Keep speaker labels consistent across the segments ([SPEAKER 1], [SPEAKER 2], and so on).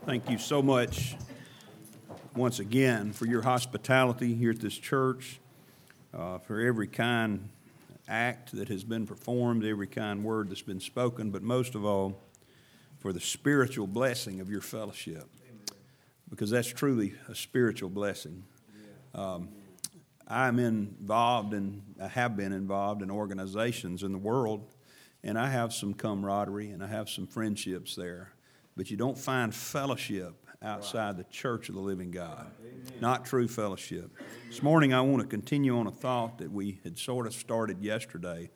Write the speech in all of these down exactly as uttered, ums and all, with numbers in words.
[SPEAKER 1] Thank you so much once again for your hospitality here at this church, uh, for every kind act that has been performed, every kind word that's been spoken, but most of all, for the spiritual blessing of your fellowship, because that's truly a spiritual blessing. Um, I'm involved and I have been involved in organizations in the world, and I have some camaraderie and I have some friendships there. But you don't find fellowship outside the church of the living God. Amen. Not true fellowship. Amen. This morning I want to continue on a thought that we had sort of started yesterday.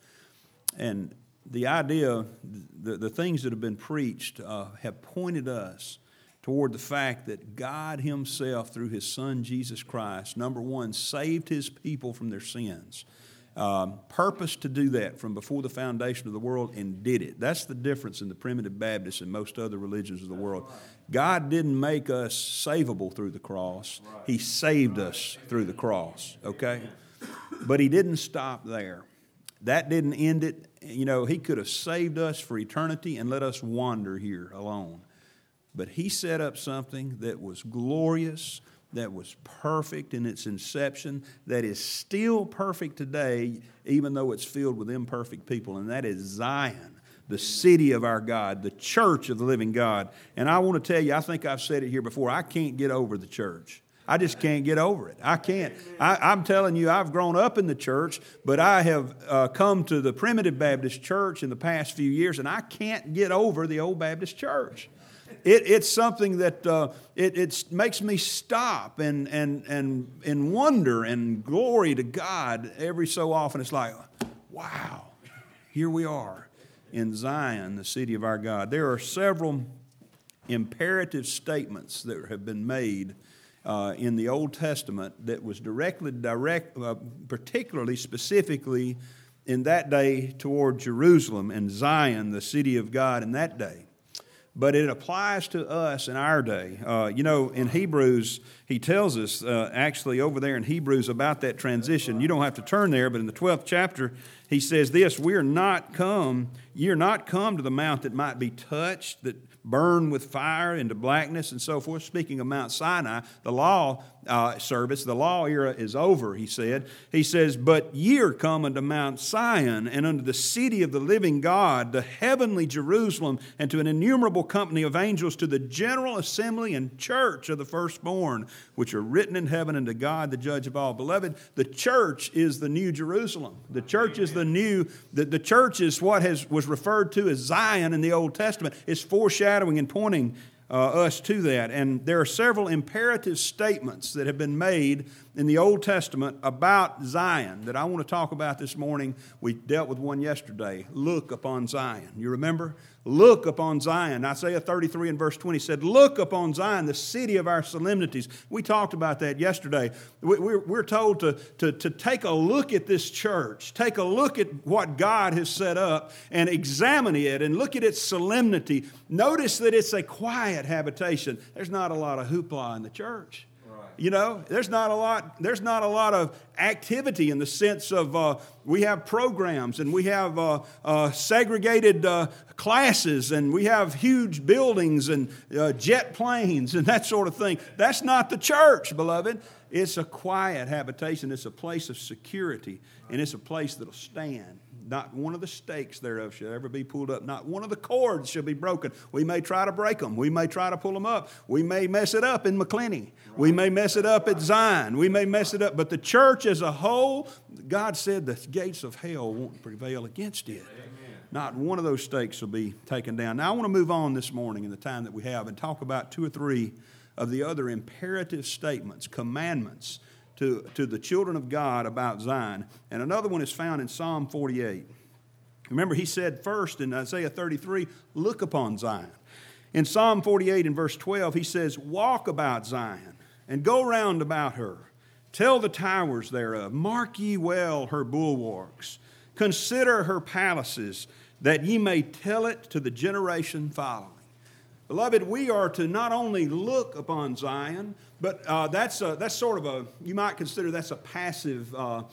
[SPEAKER 1] And the idea, the, the things that have been preached uh, have pointed us toward the fact that God himself, through his Son Jesus Christ, number one, saved his people from their sins. Um, purposed to do that from before the foundation of the world and did it. That's the difference in the primitive Baptists and most other religions of the world. God didn't make us savable through the cross. He saved us through the cross, okay? But he didn't stop there. That didn't end it. You know, he could have saved us for eternity and let us wander here alone. But he set up something that was glorious, that was perfect in its inception, that is still perfect today, even though it's filled with imperfect people, and that is Zion, the city of our God, the church of the living God. And I want to tell you, I think I've said it here before, I can't get over the church. I just can't get over it. I can't. I, I'm telling you, I've grown up in the church, but I have uh, come to the Primitive Baptist Church in the past few years, and I can't get over the Old Baptist Church. It, it's something that uh, it it's, makes me stop and, and, and, and wonder and glory to God every so often. It's like, wow, here we are in Zion, the city of our God. There are several imperative statements that have been made uh, in the Old Testament that was directly, direct, uh, particularly, specifically in that day toward Jerusalem and Zion, the city of God in that day. But it applies to us in our day. Uh, you know, in Hebrews, he tells us, uh, actually over there in Hebrews about that transition. You don't have to turn there, but in the twelfth chapter, he says this, we are not come, ye are not come to the mount that might be touched, that burn with fire into blackness and so forth. Speaking of Mount Sinai, the law uh, service, the law era is over, he said. He says, but ye are come unto Mount Sion and unto the city of the living God, the heavenly Jerusalem, and to an innumerable company of angels, to the general assembly and church of the firstborn, which are written in heaven, unto God, the judge of all. Beloved, the church is the new Jerusalem. The church is the new, the, the church is what has was referred to as Zion in the Old Testament. It's foreshadowing and pointing uh, us to that. And there are several imperative statements that have been made in the Old Testament about Zion that I want to talk about this morning. We dealt with one yesterday. Look upon Zion. You remember? Look upon Zion. Isaiah thirty-three and verse twenty said, look upon Zion, the city of our solemnities. We talked about that yesterday. We're, we're told to, to, to take a look at this church, take a look at what God has set up and examine it and look at its solemnity. Notice that it's a quiet habitation. There's not a lot of hoopla in the church. You know, there's not a lot. There's not a lot of activity in the sense of uh, we have programs and we have uh, uh, segregated uh, classes and we have huge buildings and uh, jet planes and that sort of thing. That's not the church, beloved. It's a quiet habitation. It's a place of security, and it's a place that'll stand. Not one of the stakes thereof shall ever be pulled up. Not one of the cords shall be broken. We may try to break them. We may try to pull them up. We may mess it up in McClenny. We may mess it up at Zion. We may mess it up. But the church as a whole, God said the gates of hell won't prevail against it. Amen. Not one of those stakes will be taken down. Now I want to move on this morning in the time that we have and talk about two or three of the other imperative statements, commandments, To, to the children of God about Zion. And another one is found in Psalm forty-eight. Remember, he said first in Isaiah thirty-three, look upon Zion. In Psalm forty-eight in verse twelve, he says, walk about Zion and go round about her. Tell the towers thereof, mark ye well her bulwarks. Consider her palaces, that ye may tell it to the generation following. Beloved, we are to not only look upon Zion, but uh, that's a, that's sort of a, you might consider that's a passive uh,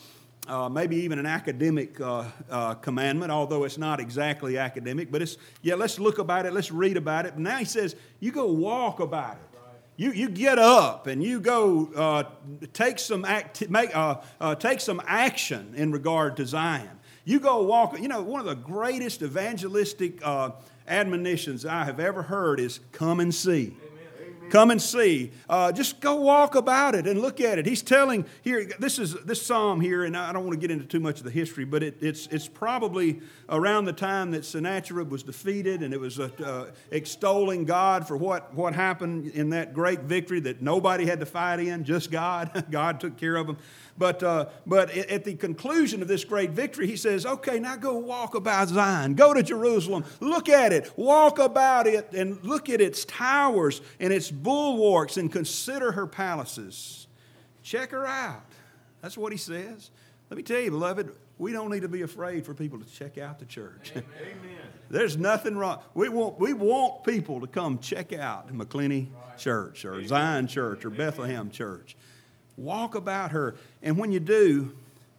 [SPEAKER 1] uh, maybe even an academic uh, uh, commandment, although it's not exactly academic. But it's, yeah, let's look about it, let's read about it. But now he says, you go walk about it. You, you get up and you go uh, take some act, make, uh, uh, take some action in regard to Zion. You go walk. You know, one of the greatest evangelistic uh, admonitions I have ever heard is come and see. Amen. Come and see. Uh, just go walk about it and look at it. He's telling here, this is this psalm here, and I don't want to get into too much of the history, but it, it's it's probably around the time that Sennacherib was defeated, and it was uh, uh, extolling God for what, what happened in that great victory that nobody had to fight in, just God. God took care of them. But uh, but at the conclusion of this great victory, he says, okay, now go walk about Zion. Go to Jerusalem. Look at it. Walk about it and look at its towers and its bulwarks and consider her palaces. Check her out. That's what he says. Let me tell you, beloved, we don't need to be afraid for people to check out the church. Amen. There's nothing wrong. We want, we want people to come check out McClenny Church or Zion Church or Bethlehem Church. Walk about her. And when you do,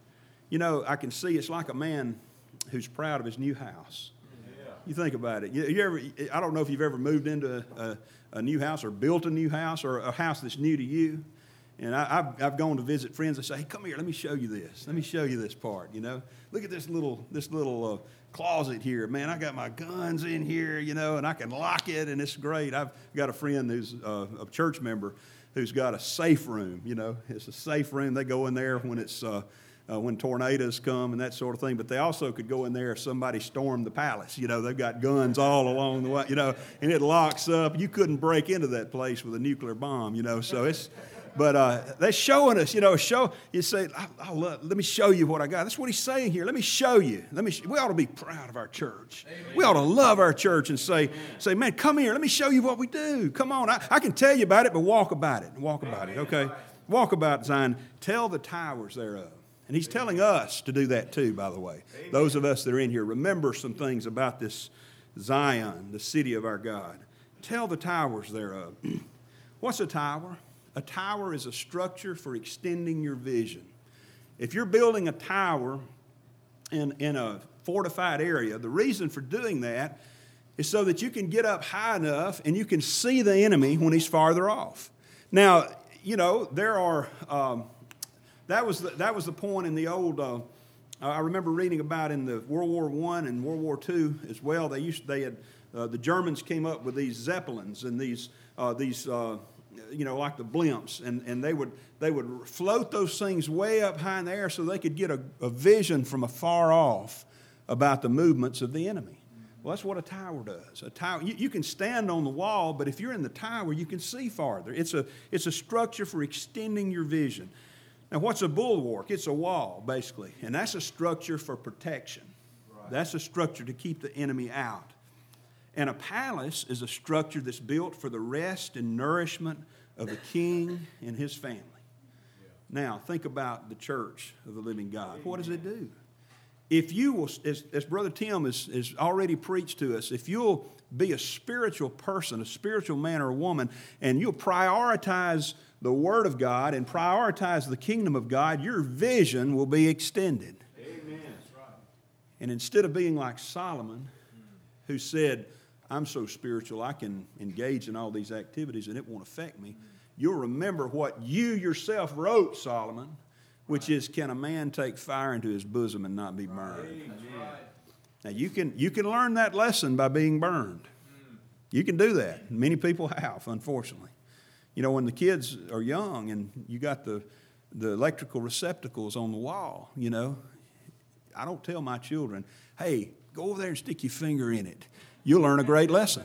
[SPEAKER 1] you know, I can see it's like a man who's proud of his new house. Yeah. You think about it. You, you ever, I don't know if you've ever moved into a, a new house or built a new house or a house that's new to you. And I, I've, I've gone to visit friends and say, hey, come here, let me show you this. Let me show you this part, you know. Look at this little this little uh, closet here. Man, I got my guns in here, you know, and I can lock it, and it's great. I've got a friend who's uh, a church member who's got a safe room, you know. It's a safe room. They go in there when it's uh, uh, when tornadoes come and that sort of thing. But they also could go in there if somebody stormed the palace. You know, they've got guns all along the way, you know, and it locks up. You couldn't break into that place with a nuclear bomb, you know. So it's, but uh, they're showing us, you know, show. You say, I, I love, let me show you what I got. That's what he's saying here. Let me show you. Let me. We ought to be proud of our church. Amen. We ought to love our church and say, Amen. say, man, come here. Let me show you what we do. Come on. I, I can tell you about it, but walk about it. Walk about Amen. it. Okay. Walk about Zion. Tell the towers thereof. And he's telling us to do that too, by the way. Amen. Those of us that are in here, remember some things about this Zion, the city of our God. Tell the towers thereof. What's a tower? A tower is a structure for extending your vision. If you're building a tower in, in a fortified area, the reason for doing that is so that you can get up high enough and you can see the enemy when he's farther off. Now, you know, there are, um, that was the, that was the point in the old, uh, I remember reading about in the World War One and World War Two as well. They used, they had, uh, the Germans came up with these Zeppelins and these, uh, these, uh, you know, like the blimps, and, and they would they would float those things way up high in the air so they could get a, a vision from afar off about the movements of the enemy. Well, that's what a tower does. A tower, you, you can stand on the wall, but if you're in the tower, you can see farther. It's a it's a structure for extending your vision. Now, what's a bulwark? It's a wall, basically, and that's a structure for protection. Right. That's a structure to keep the enemy out. And a palace is a structure that's built for the rest and nourishment of the king and his family. Yeah. Now, think about the church of the living God. Amen. What does it do? If you will, as, as Brother Tim has, has already preached to us, if you'll be a spiritual person, a spiritual man or woman, and you'll prioritize the Word of God and prioritize the kingdom of God, your vision will be extended. Amen. That's right. And instead of being like Solomon, who said, I'm so spiritual, I can engage in all these activities and it won't affect me. You'll remember what you yourself wrote, Solomon, which is, can a man take fire into his bosom and not be burned? Right. Now, you can, you can learn that lesson by being burned. You can do that. Many people have, unfortunately. You know, when the kids are young and you got the, the electrical receptacles on the wall, you know, I don't tell my children, hey, go over there and stick your finger in it. You'll learn a great lesson.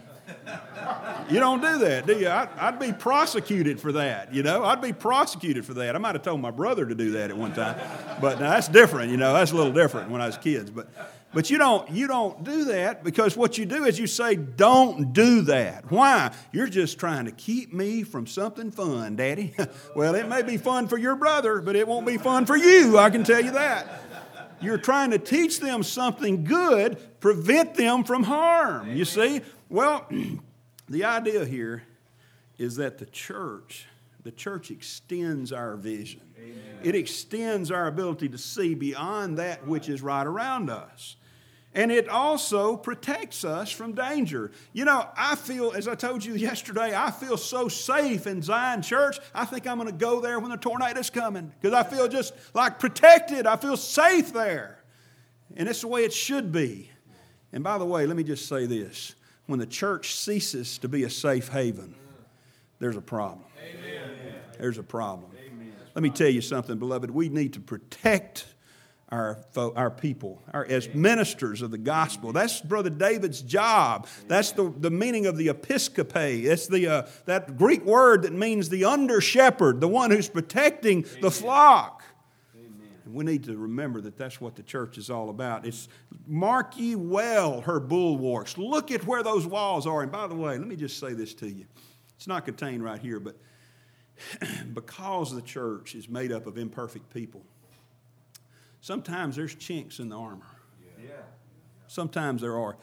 [SPEAKER 1] You don't do that, do you? I'd, I'd be prosecuted for that, you know. I'd be prosecuted for that. I might have told my brother to do that at one time. But now that's different, you know. That's a little different when I was kids. But but you don't you don't do that because what you do is you say, don't do that. Why? You're just trying to keep me from something fun, Daddy. Well, it may be fun for your brother, but it won't be fun for you, I can tell you that. You're trying to teach them something good, prevent them from harm, you see? Well, the idea here is that the church The church extends our vision.
[SPEAKER 2] Amen.
[SPEAKER 1] It extends our ability to see beyond that which is right around us. And it also protects us from danger. You know, I feel, as I told you yesterday, I feel so safe in Zion Church, I think I'm going to go there when the tornado's coming. Because I feel just like protected. I feel safe there. And it's the way it should be. And by the way, let me just say this. When the church ceases to be a safe haven, there's a problem.
[SPEAKER 2] Amen.
[SPEAKER 1] There's a problem.
[SPEAKER 2] Amen.
[SPEAKER 1] Let me tell you something, beloved. We need to protect our our people, our, as ministers of the gospel. That's Brother David's job. That's the, the meaning of the episcope. It's the uh, that Greek word that means the under shepherd, the one who's protecting the flock. And we need to remember that that's what the church is all about. It's mark ye well her bulwarks. Look at where those walls are. And by the way, let me just say this to you. It's not contained right here, but because the church is made up of imperfect people, sometimes there's chinks in the armor.
[SPEAKER 2] Yeah.
[SPEAKER 1] Sometimes there are.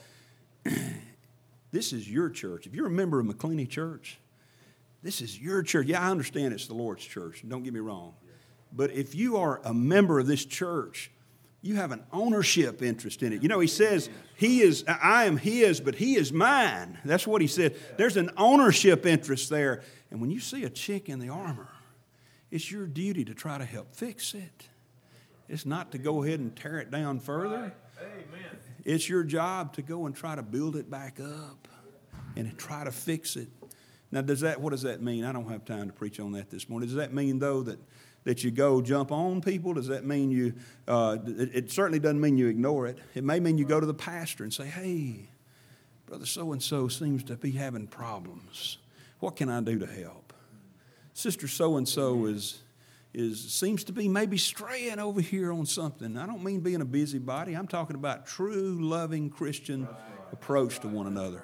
[SPEAKER 1] This is your church. If you're a member of McCleany Church, this is your church. Yeah, I understand it's the Lord's church. Don't get me wrong. But if you are a member of this church, you have an ownership interest in it. You know, he says, he is, I am his, but he is mine. That's what he said. There's an ownership interest there. And when you see a chink in the armor, it's your duty to try to help fix it. It's not to go ahead and tear it down further.
[SPEAKER 2] Amen.
[SPEAKER 1] It's your job to go and try to build it back up and try to fix it. Now, does that? What does that mean? I don't have time to preach on that this morning. Does that mean, though, that, that you go jump on people? Does that mean you, uh, it, it certainly doesn't mean you ignore it. It may mean you go to the pastor and say, hey, Brother so-and-so seems to be having problems. What can I do to help? Sister so-and-so is... is seems to be maybe straying over here on something. I don't mean being a busybody. I'm talking about true, loving Christian approach to one another.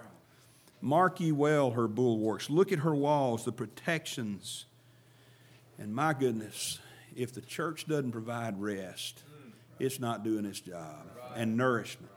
[SPEAKER 1] Mark ye well her bulwarks. Look at her walls, the protections. And my goodness, if the church doesn't provide rest, it's not doing its job. And nourishment.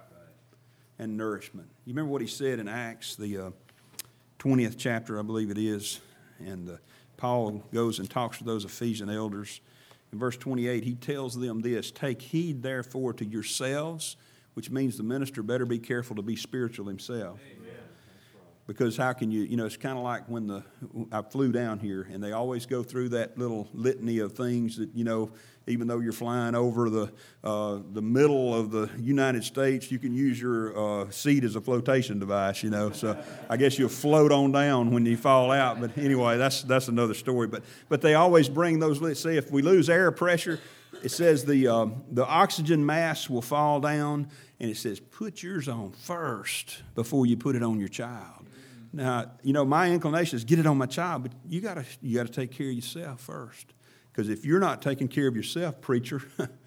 [SPEAKER 1] And nourishment. You remember what he said in Acts, the uh, twentieth chapter, I believe it is, and uh, Paul goes and talks to those Ephesian elders. In verse twenty-eight, he tells them this, take heed therefore to yourselves, which means the minister better be careful to be spiritual himself. Amen. Because how can you, you know, it's kind of like when the I flew down here, and they always go through that little litany of things that, you know, even though you're flying over the uh, the middle of the United States, you can use your uh, seat as a flotation device, you know. So I guess you'll float on down when you fall out. But anyway, that's that's another story. But but they always bring those. Let's say if we lose air pressure, it says the um, the oxygen mask will fall down, and it says put yours on first before you put it on your child. Now, you know, my inclination is get it on my child, but you gotta you gotta take care of yourself first. Because if you're not taking care of yourself, preacher,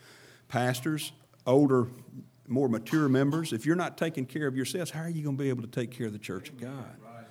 [SPEAKER 1] pastors, older, more mature members, if you're not taking care of yourselves, how are you going to be able to take care of the church of God? Right.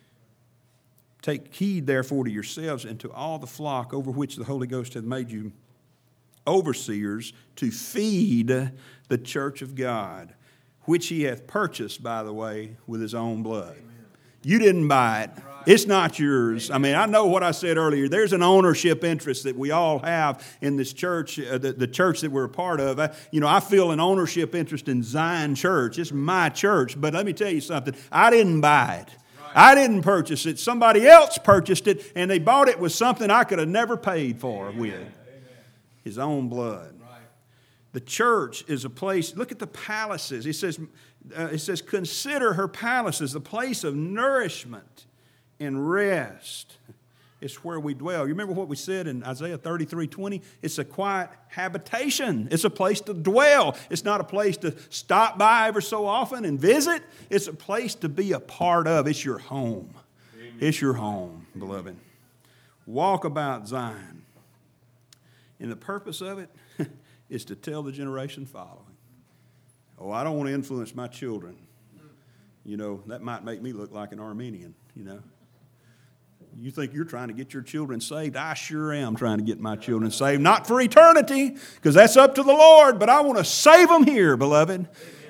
[SPEAKER 1] Take heed, therefore, to yourselves and to all the flock over which the Holy Ghost hath made you overseers to feed the church of God, which he hath purchased, by the way, with his own blood. Amen. You didn't buy it. It's not yours. I mean, I know what I said earlier. There's an ownership interest that we all have in this church, uh, the, the church that we're a part of. I, you know, I feel an ownership interest in Zion Church. It's my church. But let me tell you something. I didn't buy it. I didn't purchase it. Somebody else purchased it, and they bought it with something I could have never paid for with. Amen. His own blood. The church is a place, look at the palaces. It says, uh, it says, consider her palaces, the place of nourishment and rest. It's where we dwell. You remember what we said in Isaiah thirty-three twenty? It's a quiet habitation. It's a place to dwell. It's not a place to stop by ever so often and visit. It's a place to be a part of. It's your home. Amen. It's your home, beloved. Walk about Zion. And the purpose of it is to tell the generation following, oh, I don't want to influence my children. You know, that might make me look like an Armenian, you know. You think you're trying to get your children saved? I sure am trying to get my children saved. Not for eternity, because that's up to the Lord, but I want to save them here, beloved.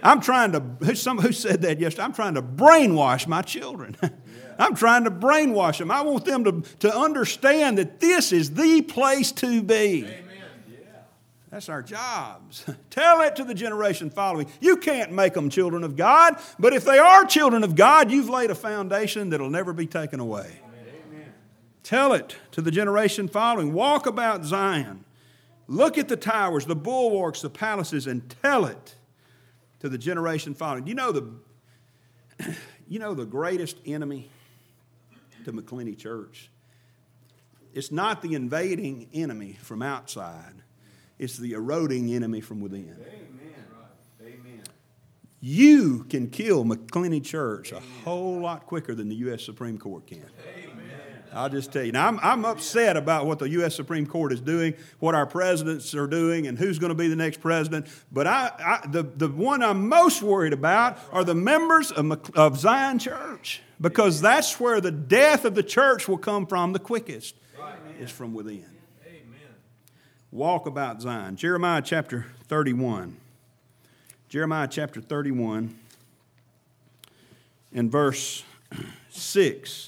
[SPEAKER 1] I'm trying to, who, some, who said that yesterday? I'm trying to brainwash my children. I'm trying to brainwash them. I want them to, to understand that this is the place to be. Amen. Yeah. That's our jobs. Tell it to the generation following. You can't make them children of God, but if they are children of God, you've laid a foundation that will never be taken away. Amen. Tell it to the generation following. Walk about Zion. Look at the towers, the bulwarks, the palaces, and tell it to the generation following. You know the, you know the greatest enemy to McClenny Church? It's not the invading enemy from outside. It's the eroding enemy from within. Amen. Amen. You can kill McClenny Church a whole lot quicker than the U S Supreme Court can. Amen. I'll just tell you. Now, I'm, I'm upset about what the U S Supreme Court is doing, what our presidents are doing, and who's going to be the next president. But I, I, the, the one I'm most worried about are the members of, of Zion Church, because that's where the death of the church will come from the quickest. Is from within. Amen. Walk about Zion. Jeremiah chapter thirty-one. Jeremiah chapter thirty-one and verse six.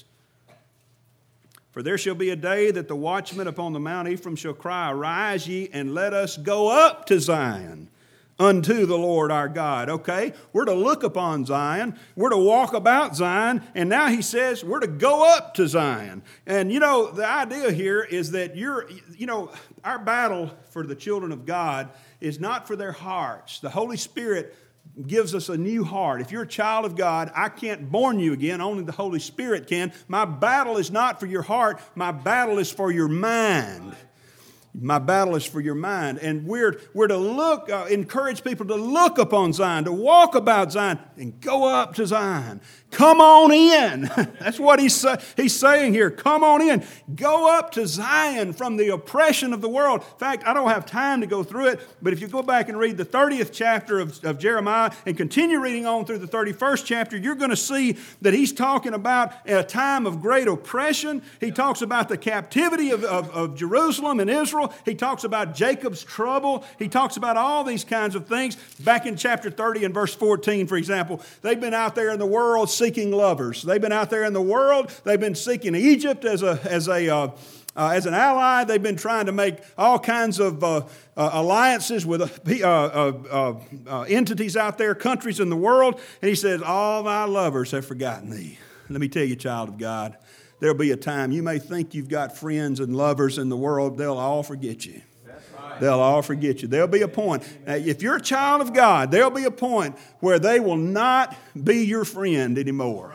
[SPEAKER 1] For there shall be a day that the watchmen upon the Mount Ephraim shall cry, Arise ye, and let us go up to Zion, unto the Lord our God. Okay, we're to look upon Zion. We're to walk about Zion. And now he says we're to go up to Zion. And, you know, the idea here is that you're, you know, our battle for the children of God is not for their hearts. The Holy Spirit gives us a new heart. If you're a child of God, I can't born you again. Only the Holy Spirit can. My battle is not for your heart. My battle is for your mind. My battle is for your mind. And we're, we're to look, uh, encourage people to look upon Zion, to walk about Zion, and go up to Zion. Come on in. That's what he's, uh, he's saying here. Come on in. Go up to Zion from the oppression of the world. In fact, I don't have time to go through it, but if you go back and read the thirtieth chapter of, of Jeremiah and continue reading on through the thirty-first chapter, you're going to see that he's talking about a time of great oppression. He talks about the captivity of, of, of Jerusalem and Israel. He talks about Jacob's trouble. He talks about all these kinds of things. Back in chapter thirty and verse fourteen, for example, they've been out there in the world seeking lovers. They've been out there in the world. They've been seeking Egypt as a as a uh, uh, as an ally. They've been trying to make all kinds of uh, uh, alliances with uh, uh, uh, uh, entities out there, countries in the world. And he says, "All thy lovers have forgotten thee." Let me tell you, child of God, there'll be a time you may think you've got friends and lovers in the world. They'll all forget you. They'll all forget you. There'll be a point. Now, if you're a child of God, there'll be a point where they will not be your friend anymore.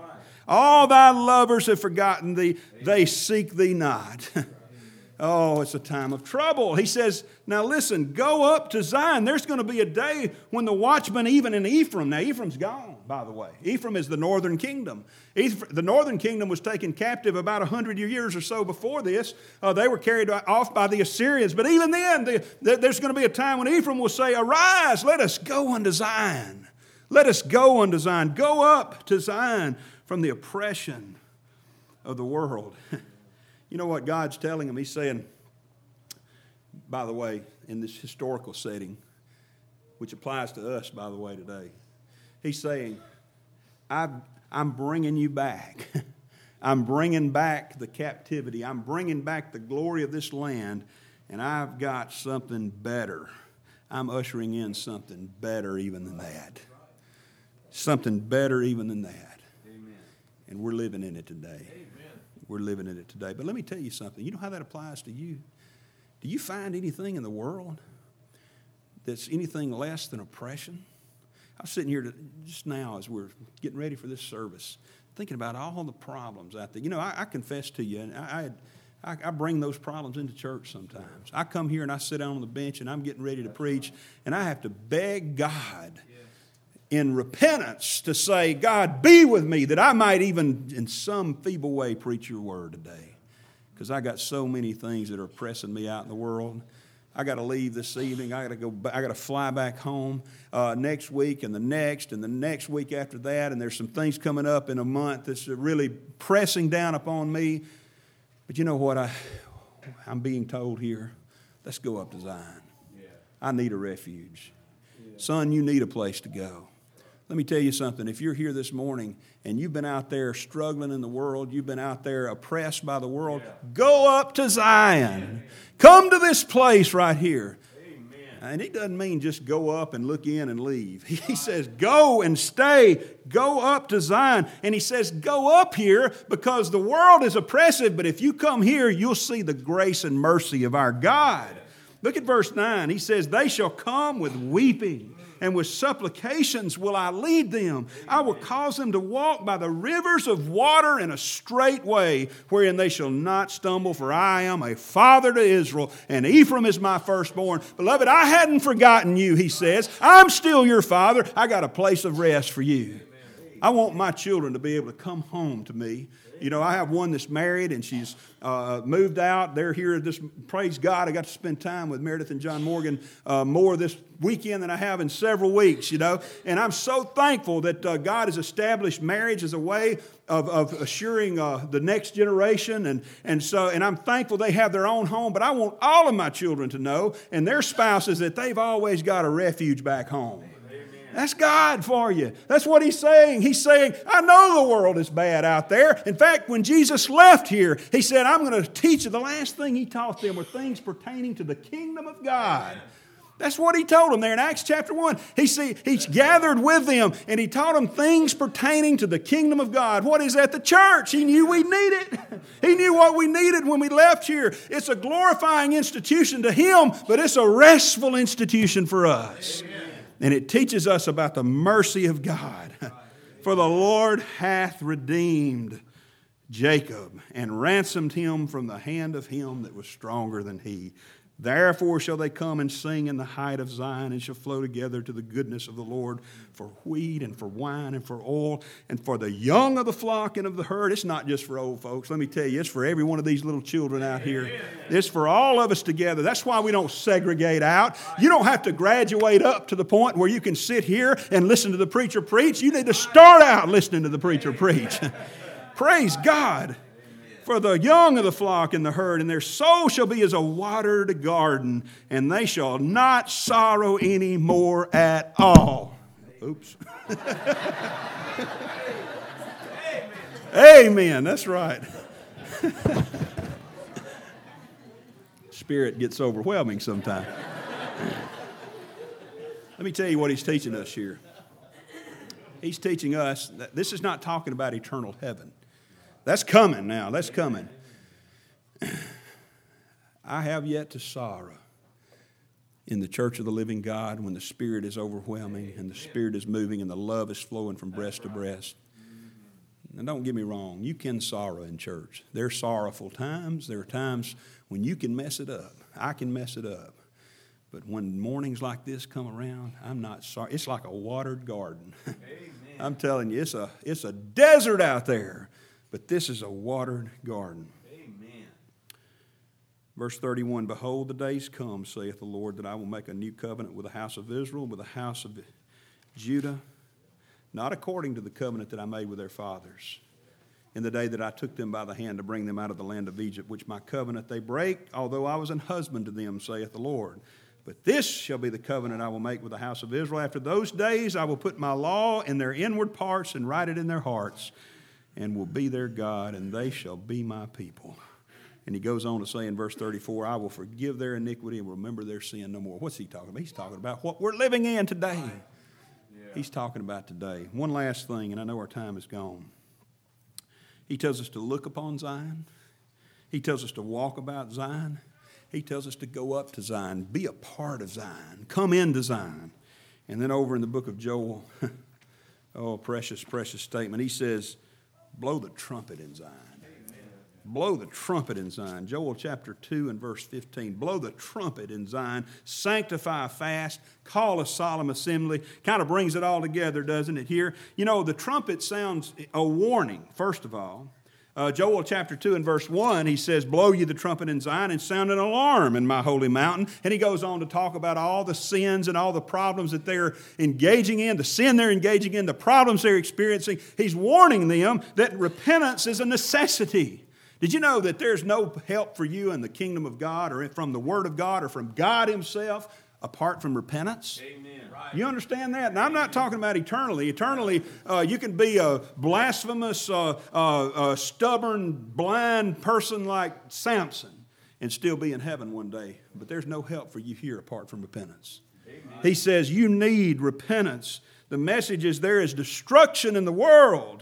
[SPEAKER 1] All thy lovers have forgotten thee. They seek thee not. Oh, it's a time of trouble. He says, now listen, go up to Zion. There's going to be a day when the watchmen, even in Ephraim, now Ephraim's gone, by the way. Ephraim is the northern kingdom. The northern kingdom was taken captive about one hundred years or so before this. Uh, they were carried off by the Assyrians. But even then, the, the, there's going to be a time when Ephraim will say, Arise, let us go unto Zion. Let us go unto Zion. Go up to Zion from the oppression of the world. You know what God's telling them? He's saying, by the way, in this historical setting, which applies to us, by the way, today, he's saying, I've, I'm bringing you back. I'm bringing back the captivity. I'm bringing back the glory of this land, and I've got something better. I'm ushering in something better even than that. Something better even than that. Amen. And we're living in it today. Amen. We're living in it today. But let me tell you something. You know how that applies to you? Do you find anything in the world that's anything less than oppression? I was sitting here to, just now as we're getting ready for this service, thinking about all the problems out there. You know, I, I confess to you, and I, I, I bring those problems into church sometimes. I come here and I sit down on the bench and I'm getting ready to preach, and I have to beg God in repentance to say, God, be with me, that I might even in some feeble way preach your word today. Because I got so many things that are pressing me out in the world. I got to leave this evening. I got to go. I got to fly back home uh, next week, and the next, and the next week after that. And there's some things coming up in a month that's really pressing down upon me. But you know what? I, I'm being told here. Let's go up to Zion. Yeah. I need a refuge. Yeah. Son, you need a place to go. Let me tell you something. If you're here this morning and you've been out there struggling in the world, you've been out there oppressed by the world, go up to Zion. Come to this place right here. And he doesn't mean just go up and look in and leave. He says go and stay. Go up to Zion. And he says go up here because the world is oppressive, but if you come here, you'll see the grace and mercy of our God. Look at verse nine. He says, they shall come with weeping, and with supplications will I lead them. I will cause them to walk by the rivers of water in a straight way, wherein they shall not stumble, for I am a father to Israel, and Ephraim is my firstborn. Beloved, I hadn't forgotten you, he says. I'm still your father. I got a place of rest for you. I want my children to be able to come home to me. You know, I have one that's married and she's uh, moved out. They're here. This, praise God, I got to spend time with Meredith and John Morgan uh, more this weekend than I have in several weeks, you know. And I'm so thankful that uh, God has established marriage as a way of, of assuring uh, the next generation. And, and so, and I'm thankful they have their own home. But I want all of my children to know, and their spouses, that they've always got a refuge back home. That's God for you. That's what he's saying. He's saying, I know the world is bad out there. In fact, when Jesus left here, he said, I'm going to teach you. The last thing he taught them were things pertaining to the kingdom of God. That's what he told them there in Acts chapter one. He see, he's gathered with them and he taught them things pertaining to the kingdom of God. What is that? The church. He knew we needed. He knew what we needed when we left here. It's a glorifying institution to him, but it's a restful institution for us. Amen. And it teaches us about the mercy of God. For the Lord hath redeemed Jacob and ransomed him from the hand of him that was stronger than he. Therefore shall they come and sing in the height of Zion, and shall flow together to the goodness of the Lord, for wheat and for wine and for oil and for the young of the flock and of the herd. It's not just for old folks. Let me tell you, it's for every one of these little children out here. It's for all of us together. That's why we don't segregate out. You don't have to graduate up to the point where you can sit here and listen to the preacher preach. You need to start out listening to the preacher preach. Praise God. For the young of the flock and the herd, and their soul shall be as a watered garden, and they shall not sorrow any more at all. Oops. Amen. That's right. Spirit gets overwhelming sometimes. Let me tell you what he's teaching us here. He's teaching us that this is not talking about eternal heaven. That's coming now. That's coming. I have yet to sorrow in the church of the living God when the Spirit is overwhelming and the Spirit is moving and the love is flowing from breast to breast. And don't get me wrong, you can sorrow in church. There are sorrowful times. There are times when you can mess it up. I can mess it up. But when mornings like this come around, I'm not sorry. It's like a watered garden. I'm telling you, it's a, it's a desert out there. But this is a watered garden. Amen. Verse thirty-one, behold, the days come, saith the Lord, that I will make a new covenant with the house of Israel, with the house of Judah, not according to the covenant that I made with their fathers, in the day that I took them by the hand to bring them out of the land of Egypt, which my covenant they break, although I was an husband to them, saith the Lord. But this shall be the covenant I will make with the house of Israel. After those days I will put my law in their inward parts and write it in their hearts, and will be their God, and they shall be my people. And he goes on to say in verse thirty-four, I will forgive their iniquity and remember their sin no more. What's he talking about? He's talking about what we're living in today. Yeah. He's talking about today. One last thing, and I know our time is gone. He tells us to look upon Zion. He tells us to walk about Zion. He tells us to go up to Zion, be a part of Zion, come into Zion. And then over in the book of Joel, oh, precious, precious statement. He says, blow the trumpet in Zion. Amen. Blow the trumpet in Zion. Joel chapter two and verse fifteen. Blow the trumpet in Zion. Sanctify a fast. Call a solemn assembly. Kind of brings it all together, doesn't it, here? You know, the trumpet sounds a warning, first of all. Uh, Joel chapter two and verse one, he says, blow you the trumpet in Zion and sound an alarm in my holy mountain. And he goes on to talk about all the sins and all the problems that they're engaging in, the sin they're engaging in, the problems they're experiencing. He's warning them that repentance is a necessity. Did you know that there's no help for you in the kingdom of God or from the Word of God or from God himself apart from repentance.
[SPEAKER 2] Amen.
[SPEAKER 1] Right. You understand that? And I'm not talking about eternally. Eternally, uh, you can be a blasphemous, uh, uh, uh, stubborn, blind person like Samson and still be in heaven one day. But there's no help for you here apart from repentance. Amen. He says you need repentance. The message is there is destruction in the world.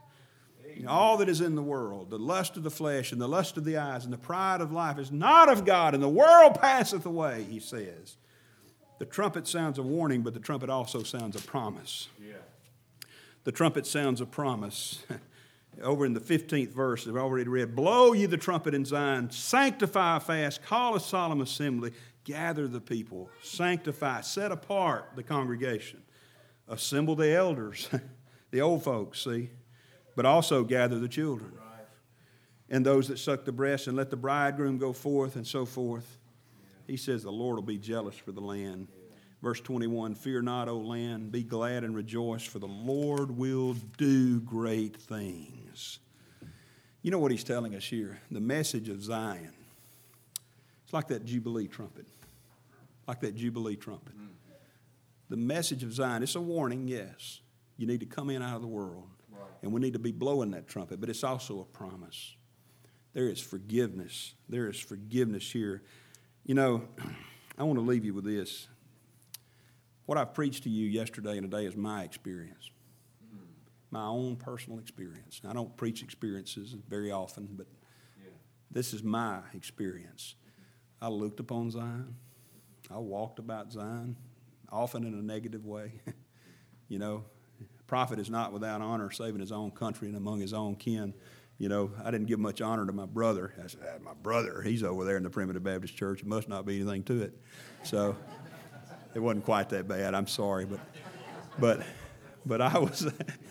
[SPEAKER 1] All that is in the world, the lust of the flesh and the lust of the eyes and the pride of life is not of God, and the world passeth away, he says. The trumpet sounds a warning, but the trumpet also sounds a promise. Yeah. The trumpet sounds a promise. Over in the fifteenth verse, I've already read, blow ye the trumpet in Zion, sanctify a fast, call a solemn assembly, gather the people, sanctify, set apart the congregation, assemble the elders, the old folks, see, but also gather the children and those that suck the breast, and let the bridegroom go forth, and so forth. He says the Lord will be jealous for the land. Verse twenty-one, fear not, O land, be glad and rejoice, for the Lord will do great things. You know what he's telling us here? The message of Zion. It's like that Jubilee trumpet. Like that Jubilee trumpet. The message of Zion, it's a warning, yes. You need to come in out of the world. And we need to be blowing that trumpet, but it's also a promise. There is forgiveness. There is forgiveness here. You know, I want to leave you with this. What I've preached to you yesterday and today is my experience, my own personal experience. I don't preach experiences very often, but this is my experience. I looked upon Zion. I walked about Zion, often in a negative way. You know, prophet is not without honor, saving his own country and among his own kin. You know, I didn't give much honor to my brother. I said, ah, my brother, he's over there in the Primitive Baptist Church. It must not be anything to it. So it wasn't quite that bad. I'm sorry, but but but I was.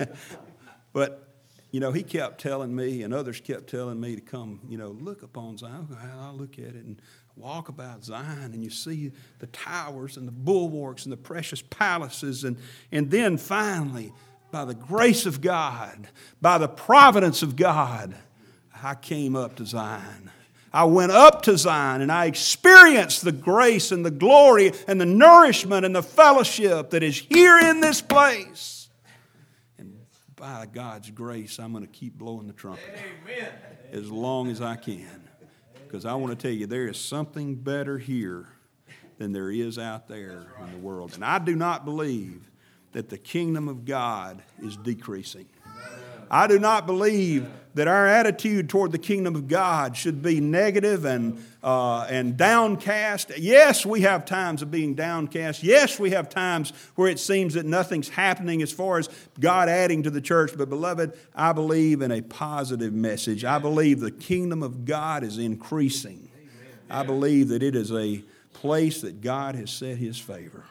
[SPEAKER 1] But you know, he kept telling me, and others kept telling me to come. You know, look upon Zion. I'll look at it and walk about Zion, and you see the towers and the bulwarks and the precious palaces, and and then finally, by the grace of God, by the providence of God, I came up to Zion. I went up to Zion and I experienced the grace and the glory and the nourishment and the fellowship that is here in this place. And by God's grace, I'm going to keep blowing the trumpet. Amen. As long as I can. Because I want to tell you, there is something better here than there is out there in the world. And I do not believe that the kingdom of God is decreasing. I do not believe that our attitude toward the kingdom of God should be negative and uh, and downcast. Yes, we have times of being downcast. Yes, we have times where it seems that nothing's happening as far as God adding to the church. But beloved, I believe in a positive message. I believe the kingdom of God is increasing. I believe that it is a place that God has set his favor.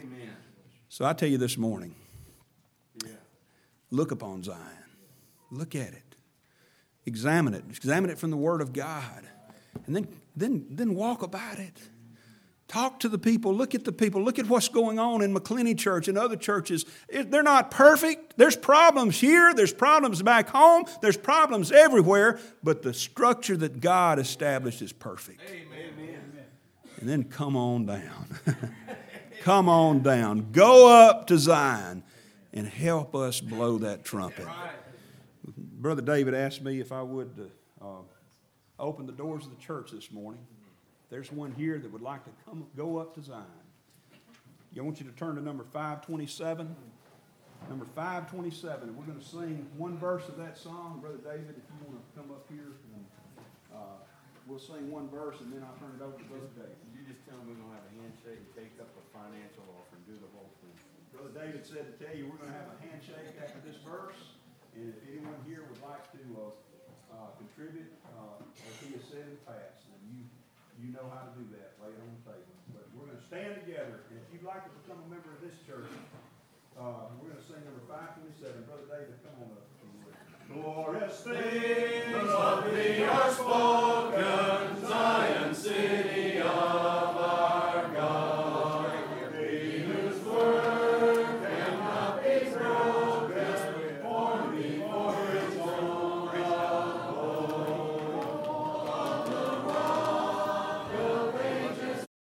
[SPEAKER 1] So I tell you this morning, look upon Zion. Look at it. Examine it. Examine it from the Word of God. And then, then, then walk about it. Talk to the people. Look at the people. Look at what's going on in McClenny Church and other churches. They're not perfect. There's problems here. There's problems back home. There's problems everywhere. But the structure that God established is perfect. Amen. And then come on down. Come on down. Go up to Zion and help us blow that trumpet. Brother David asked me if I would uh, open the doors of the church this morning. There's one here that would like to come go up to Zion. I want you to turn to number five twenty-seven. Number five twenty-seven. And we're going to sing one verse of that song. Brother David, if you want to come up here, and, uh, we'll sing one verse and then I'll turn it over to Brother David.
[SPEAKER 2] You just tell them we're going to have a handshake and take up a financial offering, do the whole thing.
[SPEAKER 1] Brother David said to tell you we're going to have a handshake after this verse. And if anyone here would like to uh, uh, contribute, uh, as he has said in the past, then you you know how to do that. Lay it on the table. But we're going to stand together. And if you'd like to become a member of this church, uh, we're going to sing number five twenty-seven. Brother David, come on up. Glorious things.